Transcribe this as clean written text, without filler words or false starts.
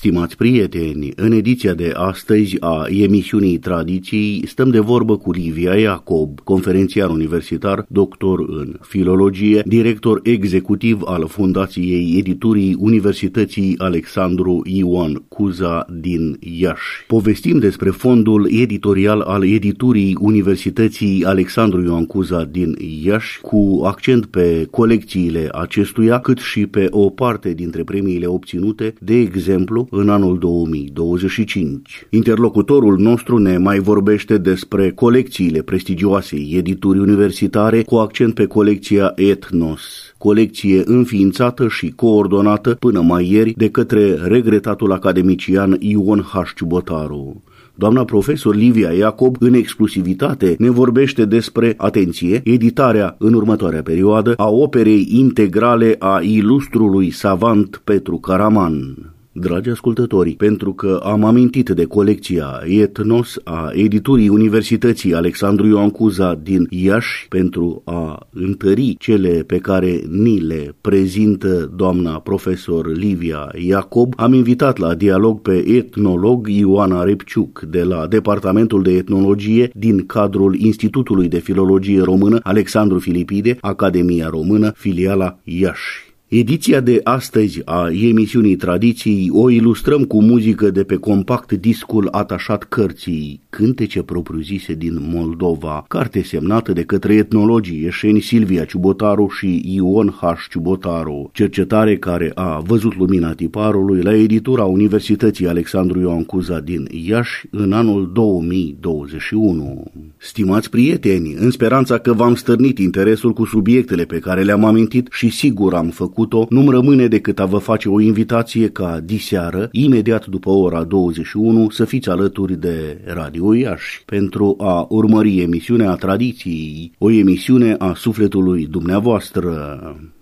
Stimați prieteni, în ediția de astăzi a emisiunii Tradiții stăm de vorbă cu Livia Iacob, conferențiar universitar, doctor în filologie, director executiv al Fundației Editurii Universității Alexandru Ioan Cuza din Iași. Povestim despre fondul editorial al Editurii Universității Alexandru Ioan Cuza din Iași, cu accent pe colecțiile acestuia, cât și pe o parte dintre premiile obținute, de exemplu, în anul 2025. Interlocutorul nostru ne mai vorbește despre colecțiile prestigioasei editurii universitare, cu accent pe colecția Ethnos, colecție înființată și coordonată până mai ieri de către regretatul academician Ion H. Ciubotaru. Doamna profesor Livia Iacob, în exclusivitate, ne vorbește despre, atenție, editarea în următoarea perioadă a operei integrale a ilustrului savant Petru Caraman. Dragi ascultători, pentru că am amintit de colecția Ethnos a editurii Universității Alexandru Ioan Cuza din Iași, pentru a întări cele pe care ni le prezintă doamna profesor Livia Iacob, am invitat la dialog pe etnolog Ioana Repciuc de la Departamentul de Etnologie din cadrul Institutului de Filologie Română Alexandru Filipide, Academia Română, filiala Iași. Ediția de astăzi a emisiunii Tradiții o ilustrăm cu muzică de pe compact discul atașat cărții Cântece propriu-zise din Moldova, carte semnată de către etnologii ieșeni Silvia Ciubotaru și Ion H. Ciubotaru, cercetare care a văzut lumina tiparului la editura Universității Alexandru Ioan Cuza din Iași în anul 2021. Stimați prieteni, în speranța că v-am stârnit interesul cu subiectele pe care le-am amintit și sigur am făcut, nu-mi rămâne decât a vă face o invitație ca diseară, imediat după ora 21, să fiți alături de Radio Iași pentru a urmări emisiunea Tradiției, o emisiune a sufletului dumneavoastră.